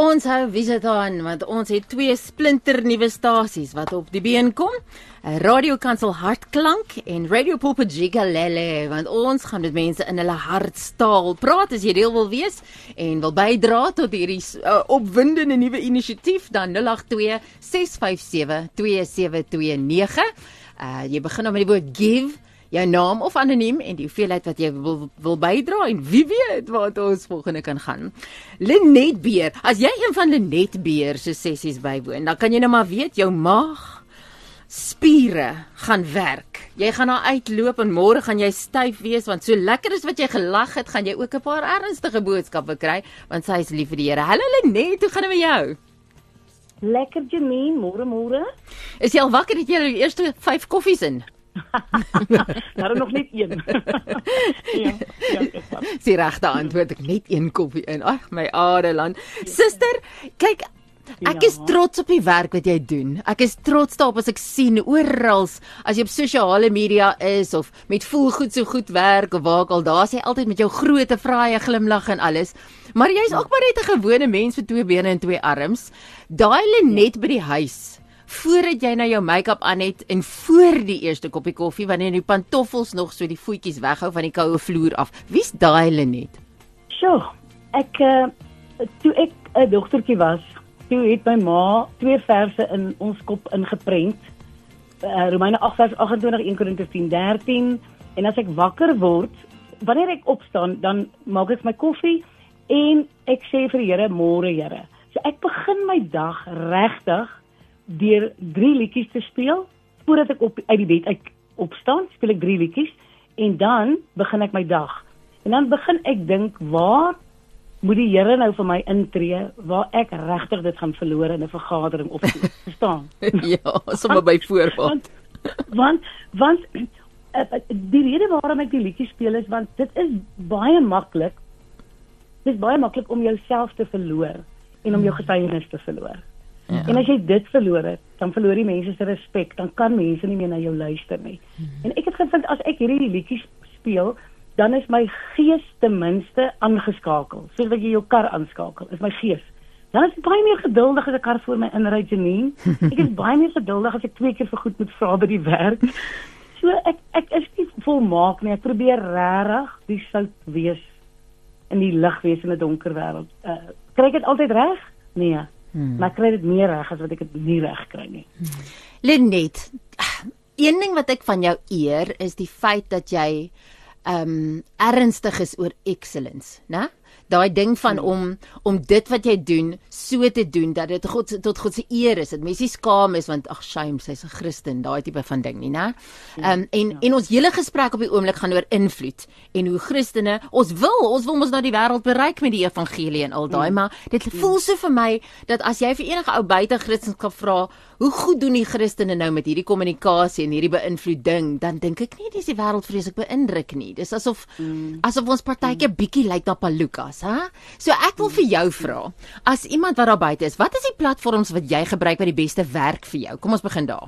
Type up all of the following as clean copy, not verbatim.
Ons hou wie sit aan, want ons het 2 splinternuwe stasies wat op die been kom. Radio Kansel Hartklank en Radio Pulpit Jigalele, want ons gaan met mense in hulle hartstaal praat. As jy deel wil wees en wil bydra tot hierdie opwindende nuwe inisiatief, dan 082 657 2729. Jy begin dan met die woord give, jou naam of anoniem en die hoeveelheid wat jy wil bydra en wie weet wat ons volgende kan gaan. Lenet Beer, as jy een van Lenet Beer se sessies bywoon, dan kan jy nou maar weet jou maag spiere gaan werk. Jy gaan daar uitloop en môre gaan jy styf wees, want so lekker is wat jy gelag het, gaan jy ook 'n paar ernstige boodskappe kry, want sy is lief vir die Here. Hallo Lenet, hoe gaan dit met jou? Lekker Janine, môre. Is jy al wakker? Het jy jou eerste 5 koffies in? Daar is nog net een. ja, Die regte antwoord, ek net 1 koffie in. Ag, my aardeland. Suster, kyk, ek is trots op die werk wat jy doen. Ek is trots daarop as ek sien oral, as jy op sosiale media is of met voelgoed so goed werk of waar ook al, daar is jy altyd met jou groot fraaie glimlag en alles. Maar jy's ook maar net 'n gewone mens met 2 bene en 2 arms. Daai Lenet by die huis, voordat jy nou jou make-up aan het en voor die eerste koppie koffie, wanneer jy die pantoffels nog so die voetjies weghou van die koue vloer af. Wie's daai Lenet? Sjoe, toe ek 'n dogtertjie was, toe het my ma 2 verse in ons kop ingeprent. Romeine 8 vers 28, 1 Korintiërs 10:13. En as ek wakker word, wanneer ek opstaan, dan maak ek my koffie en ek sê vir die Here, môre Here. So ek begin my dag regtig deur 3 liedjies te speel. Voordat ek uit die bed opstaan, speel ek 3 liedjies en dan begin ek my dag. En dan begin ek dink, waar moet die Here nou vir my intree, waar ek regtig dit gaan verloor in 'n vergadering of so, verstaan? Ja, sommer by voorbaat. Want die rede waarom ek die liedjies speel is, want dit is baie maklik. Dit is baie maklik om jouself te verloor en om jou getuienis te verloor. Ja. En as jy dit verloor het, dan verloor die mense se respek, dan kan mense nie meer na jou luister nie. En ek het gevind, as ek hierdie liedjies speel, dan is my gees ten minste aangeskakel. Soos wat jy jou kar aanskakel, is my gees. Dan is ek baie meer geduldig as 'n kar voor my inry, Janine. Ek is baie meer geduldig as ek 2 keer vir goed moet vra by die werk. So ek is nie volmaak nie, ek probeer regtig die sout wees in die lig wees in 'n donker wêreld. Kry ek dit altyd reg? Nee. Maar ek kry dit meer reg as wat ek dit nie reg kry nie. Lenet, een ding wat ek van jou eer is die feit dat jy ernstig is oor excellence, né? Daai ding van om dit wat jy doen, so te doen dat dit tot God se eer is, dat mense nie skaam is want ag shame, sy's 'n Christen, daai tipe van ding nie, né? En ons hele gesprek op die oomblik gaan oor invloed en hoe Christene, ons wil mos nou die wêreld bereik met die evangelie en al daai, maar dit voel so vir my dat as jy vir enige ou buite Christendom vra, hoe goed doen die Christene nou met hierdie kommunikasie en hierdie beïnvloeding, dan dink ek nie dis die wêreld vreeslik beïndruk nie. Dis asof ons partytjie bietjie lyk na Palukas, hè? So ek wil vir jou vra, as iemand wat daar buite is, wat is die platforms wat jy gebruik wat die beste werk vir jou? Kom ons begin daar.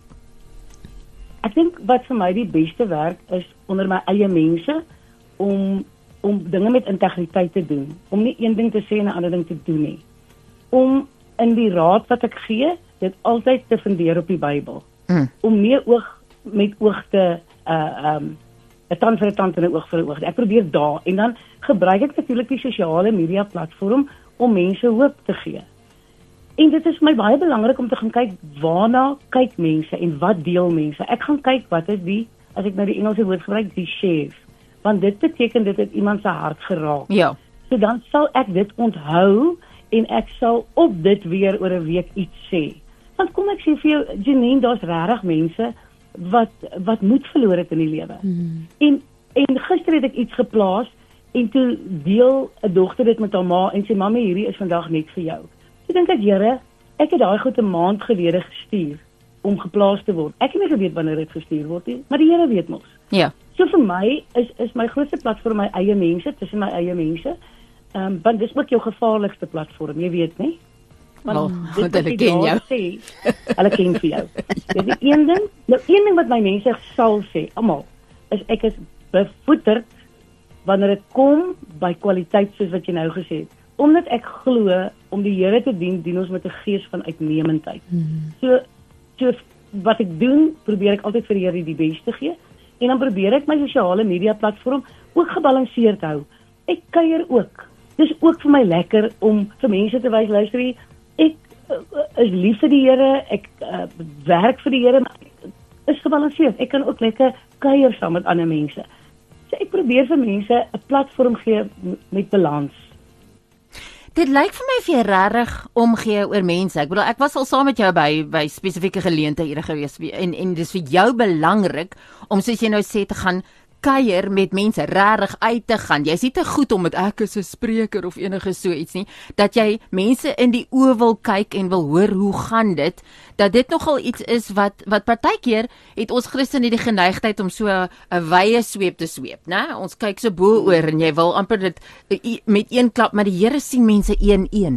Ek dink wat vir my die beste werk is onder my eie mense om dinge met integriteit te doen, om nie een ding te sê en 'n ander ding te doen nie. Om in die raad wat ek gee, dit altyd te fundeer op die Bybel. Om nie oog met oog te 'n tand vir 'n tand en 'n oog vir 'n oog. Ek probeer daar en dan gebruik ek natuurlik die sosiale media platform om mense hoop te gee. En dit is vir my baie belangrik om te gaan kyk waarna kyk mense en wat deel mense. Ek gaan kyk wat is die, as ek nou die Engelse woord gebruik, die shares. Want dit beteken dit het iemand se hart geraak. Ja. So dan sal ek dit onthou en ek sal op dit weer oor 'n week iets sê. Want kom ek sê vir jou, Janine, daar's regtig mense wat moed verloor het in die lewe. En gister het ek iets geplaas en toe deel 'n dogter dit met haar ma en sê, "Mamy, hierdie is vandag net vir jou." Ek dink Here, ek het daai goed 'n maand gelede gestuur om geplaas te word. Ek het nie geweet wanneer dit gestuur word nie, maar die Here weet mos. Ja. So vir my is my grootste platform my eie mense, tussen my eie mense. Want dis ook jou gevaarlikste platform, jy weet nie? Want hulle ken jou. Hulle ken vir jou. Dis een ding wat my mense sal sê, almal, is ek is bevoeterd wanneer dit kom by kwaliteit soos wat jy nou gesê het. Omdat ek glo om die Here te dien, dien ons met 'n gees van uitnemendheid. So wat ek doen, probeer ek altyd vir die Here die beste gee, en dan probeer ek my sosiale media platform ook gebalanseerd hou. Ek kuier ook. Dis ook vir my lekker om vir mense te wys, luister jy, ek is lief vir die Here, ek werk vir die Here, maar ek is gebalanseerd. Ek kan ook lekker kuier saam met ander mense. So ek probeer vir mense 'n platform gee met balans. Dit lyk vir my of jy regtig omgee oor mense. Ek bedoel, ek was al saam met jou by spesifieke geleenthede gewees en dis vir jou belangrik om, soos jy nou sê, te gaan kuier met mense, regtig uit te gaan. Jy's nie te goed om met ek is 'n spreker of enige so iets nie, dat jy mense in die oë wil kyk en wil hoor hoe gaan dit, dat dit nogal iets is wat partykeer het ons Christene die geneigtheid om so 'n wye sweep te sweep, né? Ons kyk so bo oor en jy wil amper dit met een klap, maar die Here sien mense een.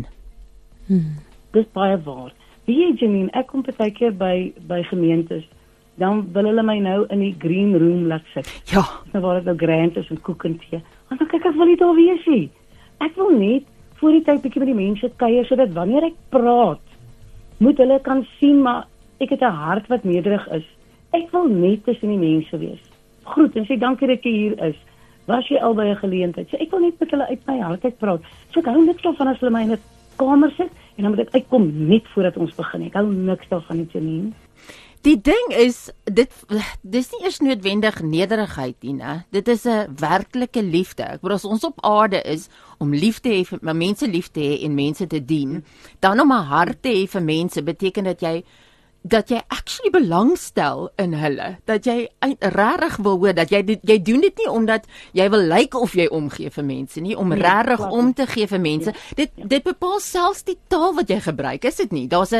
Dis baie waar. Wie jy, Janine, ek kom partykeer by gemeentes, dan wil hulle my nou in die green room laat sit. Ja. Nou waar dit nou grand is en koek en tee. Want dan kyk ek wil nie daar wees nie. Ek wil net voor die tyd bietjie met die mense kuier, sodat wanneer ek praat, moet hulle kan sien, maar ek het 'n hart wat nederig is. Ek wil net tussen die mense wees. Groet en sê dankie dat jy hier is. Was jy al by 'n geleentheid? So ek wil net met hulle uit my hart uit praat. So ek hou niks daarvan as hulle my in 'n kamer sit en dan moet ek uitkom net voordat ons begin. Ek hou niks daarvan nie, Janine. Die ding is, dis nie eers noodwendig nederigheid nie, né? Dit is 'n werklike liefde. Ek bedoel, as ons op aarde is om lief te hê, vir mense lief te hê en mense te dien, dan om 'n hart te hê vir mense beteken dat jy actually belangstel in hulle, dat jy regtig wil hoor, dat jy doen dit nie omdat jy wil lyk of jy omgee vir mense nie, om regtig om te gee vir mense. Dit bepaal selfs die taal wat jy gebruik, is dit nie? Daar's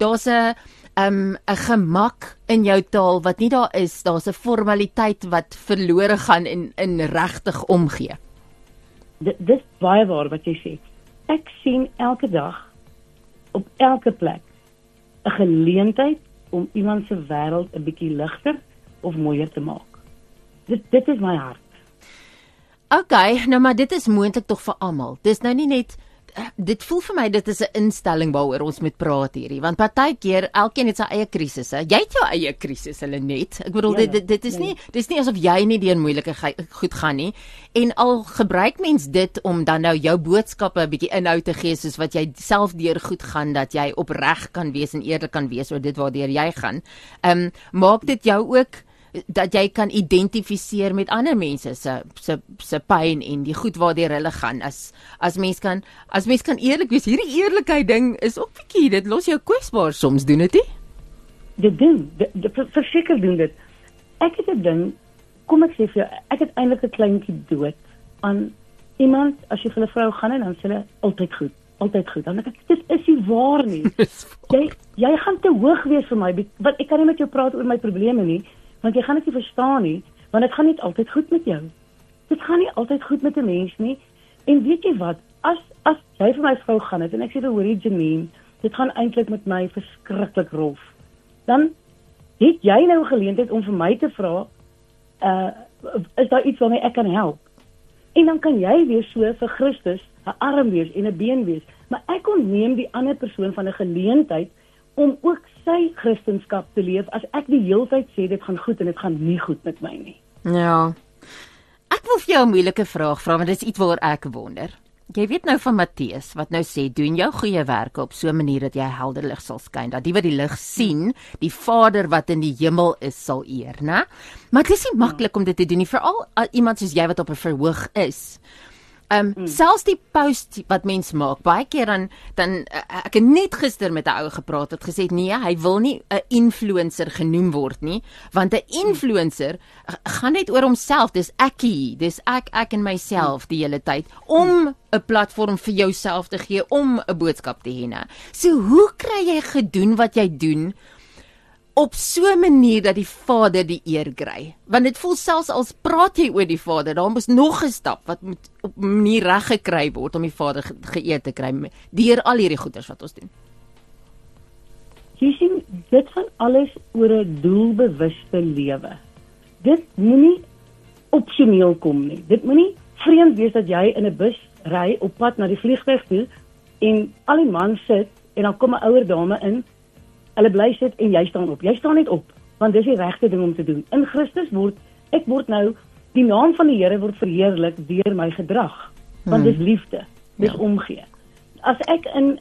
'n gemak in jou taal wat nie daar is. Daar's 'n formaliteit wat verlore gaan in regtig omgee. Dis baie waar wat jy sê. Ek sien elke dag op elke plek 'n geleentheid om iemand se wêreld 'n bietjie ligter of mooier te maak. Dit is my hart. Okay, nou maar dit is moontlik tog vir almal. Dis nou nie net, dit voel vir my dit is 'n instelling waaroor ons moet praat hierdie, want partykeer elkeen het sy eie krisisse. Jy het jou eie krisis, hulle net. Ek bedoel dit is nie asof jy nie deur moeilike goed gaan nie. En al gebruik mens dit om dan nou jou boodskappe 'n bietjie inhoud te gee, soos wat jy self deur goed gaan, dat jy opreg kan wees en eerlik kan wees oor dit waardeur jy gaan. Maak dit jou ook dat jy kan identifiseer met ander mense se pyn en die goed waardeur hulle gaan. As mens kan eerlik wees, hierdie eerlikheid ding is ook bietjie, dit los jou kwesbaar soms, doen dit nie? Dit doen, verseker doen dit. Ek het 'n ding, kom ek sê vir jou, ek het eintlik 'n kleintjie dood aan iemand, as jy vir hulle vrou gaan en dan sê hulle altyd goed. Dan dink ek, dit is nie waar nie. Jy gaan te hoog wees vir my, want ek kan nie met jou praat oor my probleme nie, want jy gaan dit nie verstaan nie, want dit gaan nie altyd goed met jou. Dit gaan nie altyd goed met 'n mens nie. En weet jy wat, as jy vir my vrou gaan het, en ek sê vir hoorie Janine, dit gaan eintlik met my verskriklik rof, dan het jy nou 'n geleentheid om vir my te vra, is daar iets waarmee ek kan help? En dan kan jy weer so vir Christus 'n arm wees en 'n been wees, maar ek ontneem die ander persoon van 'n geleentheid om ook sy Christendom te leef, as ek die hele tyd sê, dit gaan goed en dit gaan nie goed met my nie. Ja. Ek wil vir jou 'n moeilike vraag vra, want dit is iets waaroor ek wonder. Jy weet nou van Matteus, wat nou sê, doen jou goeie werke op so 'n manier dat jy helder lig sal skyn, dat die wat die lig sien, die Vader wat in die hemel is, sal eer, né? Maar dit is nie maklik om dit te doen nie, veral iemand soos jy wat op 'n verhoog is. Selfs die post wat mens maak, baie keer dan ek het net gister met 'n ou gepraat, het gesê nee, hy wil nie 'n influencer genoem word nie, want 'n influencer gaan net oor homself, dis ek en myself die hele tyd, om 'n platform vir jouself te gee, om 'n boodskap te hê. So hoe kry jy gedoen wat jy doen op so 'n manier dat die Vader die eer kry? Want dit voel selfs als praat jy oor die Vader, daar moet nog 'n stap wat moet op 'n manier reg gekry word om die Vader geëer te kry deur al hierdie goeders wat ons doen. Jy sien, dit gaan alles oor 'n doelbewuste lewe. Dit moenie opsioneel kom nie. Dit moenie vreemd wees dat jy in 'n bus ry op pad na die vliegtuig toe En al die mans sit, en dan kom 'n ouer dame in, hulle bly sit en jy staan op. Jy staan net op, want dis die regte ding om te doen. In Christus ek word nou, die naam van die Here word verheerlik deur my gedrag, want dis liefde, dis omgee. As ek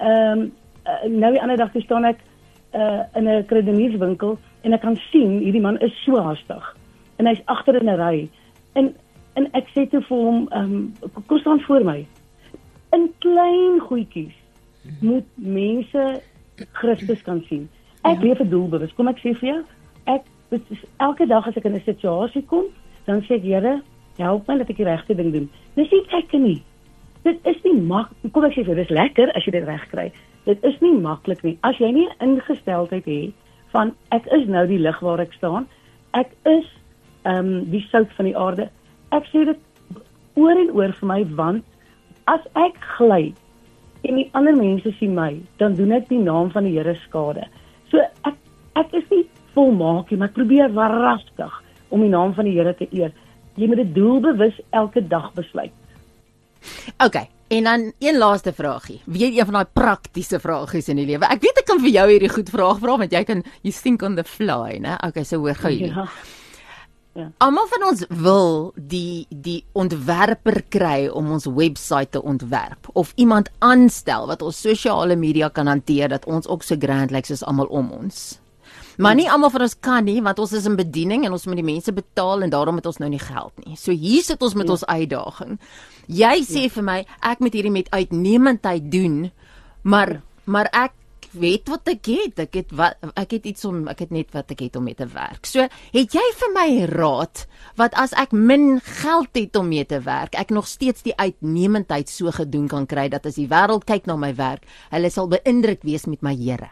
nou die ander dag staan ek in 'n kruidenierswinkel en ek kan sien, hierdie man is so haastig, en hy's agter in 'n ry, en ek sê toe vir hom, kom staan voor my. In klein goedjies moet mense Christus kan sien. Ek leef 'n doelbewus. Kom ek sê vir jou, elke dag as ek in 'n situasie kom, dan sê ek, Here, help my dat ek die regte ding doen. Dis nie lekker nie. Dit is nie maklik. Kom ek sê vir jou, dis lekker as jy dit reg kry. Dit is nie maklik nie. As jy nie 'n ingesteldheid het van ek is nou die lig waar ek staan, ek is die sout van die aarde. Ek sê dit oor en oor vir my, want as ek gly en die ander mense sien my, dan doen ek die naam van die Here skade. So ek is nie volmaak nie, maar ek probeer waaragtig om die naam van die Here te eer. Jy moet dit doelbewus elke dag besluit. Okay, en dan een laaste vraagie. Weer een van daai praktiese vragies in die lewe. Ek weet ek kan vir jou hierdie goed vraag vra, want you think on the fly, né? Okay, so hoor gou hierdie. Ja. Almal van ons wil die ontwerper kry om ons webwerf te ontwerp, of iemand aanstel wat ons sosiale media kan hanteer, dat ons ook so grand lyk soos almal om ons. Maar nie almal van ons kan nie, want ons is in bediening en ons moet die mense betaal en daarom het ons nou nie geld nie. So hier sit ons met ons uitdaging. Jy sê vir my, ek moet hierdie met uitnemendheid doen, maar ek weet wat ek het. Ek het net wat ek het om mee te werk. So, het jy vir my raad, wat as ek min geld het om mee te werk, ek nog steeds die uitnemendheid so gedoen kan kry, dat as die wêreld kyk na my werk, hulle sal beïndruk wees met my Here?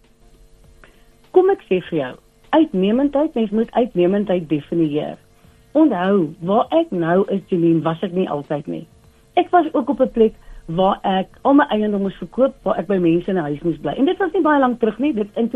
Kom ek sê vir jou, uitnemendheid, mens moet uitnemendheid definieer. Onthou, waar ek nou is, Janine, was ek nie altyd nie. Ek was ook op 'n plek waar ek al my eiendom moes verkoop, waar ek by mense in 'n huis moes bly. En dit was nie baie lank terug nie, dit in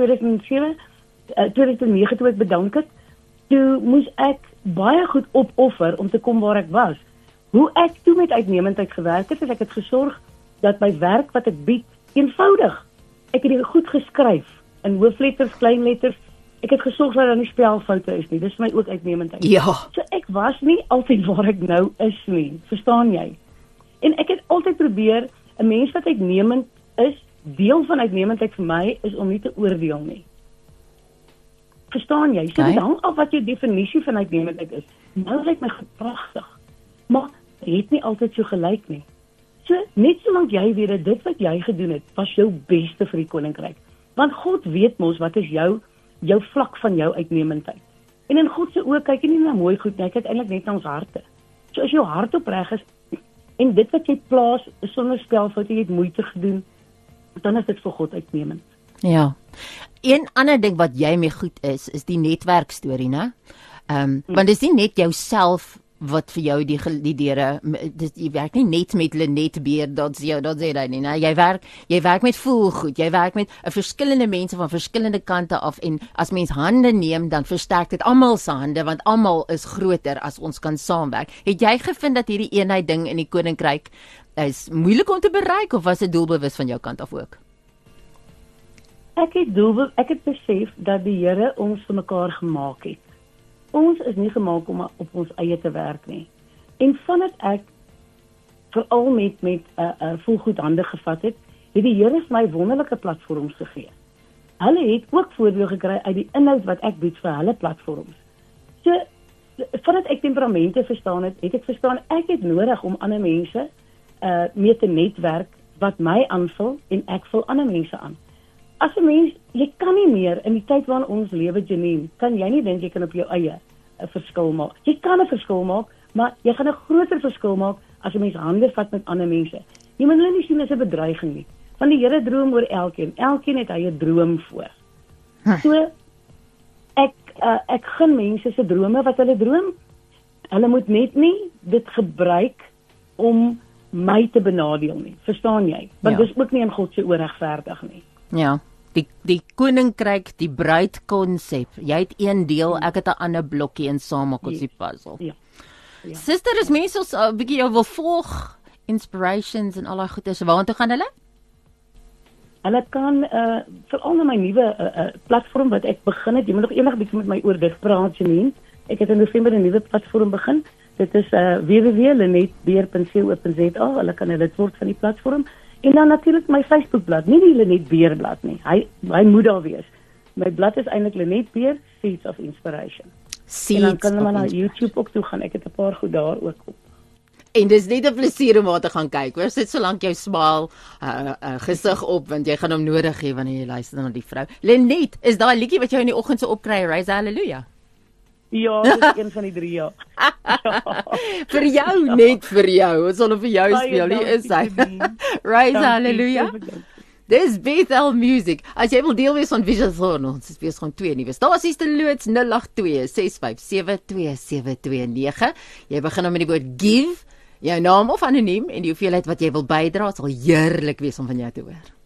2009 toe ek bedank het, toe moes ek baie goed opoffer om te kom waar ek was. Hoe ek toe met uitnemendheid gewerk het, is ek het gesorg dat my werk wat ek bied, eenvoudig, ek het dit goed geskryf, in hoofletters, kleinletters, ek het gesorg dat daar nie spelfoute is nie, dis vir my ook uitnemendheid. Ja. So ek was nie altyd waar ek nou is nie, verstaan jy? En ek het altyd probeer, 'n mens wat uitnemend is, deel van uitnemendheid vir my, is om nie te oordeel nie. Verstaan jy? So dit hang af wat jou definisie van uitnemendheid is. Nou lyk my pragtig, maar dit het nie altyd so gelyk nie. So, net solank jy weet dat dit wat jy gedoen het, was jou beste vir die koninkryk. Want God weet mos wat is jou vlak van jou uitnemendheid. En in God se oë kyk hy nie na mooi goed nie, hy kyk eintlik net na ons harte. So as jou hart opreg is, en dit wat jy plaas, sonder spelfoute, jy het moeite gedoen, dan is dit vir God uitnemend. Ja. Een ander ding wat jy mee goed is die netwerkstorie, né? Want dis nie net jouself wat vir jou die deure, jy werk nie net met Lenet Beer, dat sê jy nie, né? Jy werk met voelgoed, jy werk met verskillende mense van verskillende kante af, en as mens hande neem, dan versterk dit almal se hande, want almal is groter as ons kan saamwerk. Het jy gevind dat hierdie eenheid ding in die koninkryk is moeilik om te bereik, of was dit doelbewus van jou kant af ook? Ek het besef dat die Here ons vir mekaar gemaak het. Ons is nie gemaak om op ons eie te werk nie. En vandat ek veral met volgoed hande gevat het die Here vir my wonderlike platforms gegee. Hulle het ook voordeel gekry uit die inhoud wat ek bied vir hulle platforms. So, vandat ek temperamente verstaan het ek verstaan, ek het nodig om ander mense mee te netwerk wat my aanvul, en ek vul ander mense aan. As 'n mens, jy kan nie meer in die tyd waarin ons lewe, Janine, kan jy nie dink jy kan op jou eie 'n verskil maak. Jy kan 'n verskil maak, maar jy gaan 'n groter verskil maak as 'n mens hande vat met ander mense. Jy moet hulle nie sien as 'n bedreiging nie, want die Here droom oor elkeen. Elkeen het hy 'n droom voor. So ek gun mense se drome wat hulle droom. Hulle moet net nie dit gebruik om my te benadeel nie. Verstaan jy? Want dis ook nie in God se oë regverdig nie. Ja, die koninkryk, die bruid konsep. Jy het een deel, ek het 'n ander blokkie, en saam maak ons die puzzle. Ja. Suster, is mense ons 'n bietjie jou wil volg, inspirations en al daai goedes, waartoe gaan hulle? Hulle kan veral na my nuwe platform wat ek begin het. Jy moet nog eendag bietjie met my oor dit praat, Janine. Ek het in November 'n nuwe platform begin. Dit is www.lenetbeer.co.za. Hulle kan lid word van die platform. En dan natuurlik my Facebookblad, nie die Lenet Beer blad nie. Hy moet daar wees. My blad is eintlik Lenet Beer Seeds of Inspiration. En dan kan hulle na YouTube ook toe gaan. Ek het 'n paar goed daar ook op. En dis net 'n plesier om daar te gaan kyk. Hoor, sit so lank jou smaal gesig op want jy gaan hom nodig hê wanneer jy luister na die vrou. Lenet, is daai liedjie wat jy in die oggend se opkry, Raise Hallelujah? Ja, dit is een van die 3 ja. Vir jou, net vir jou. Ons sal hom vir jou speel. Hier is hy. Raise Hallelujah. Dis Bethel Music. As jy wil deel wees van Vision, ons is besig om 2 nuwe stasies te loods 082657229. Jy begin dan met die woord give, jou naam of anoniem en die hoeveelheid wat jy wil bydra, sal heerlik wees om van jou te hoor.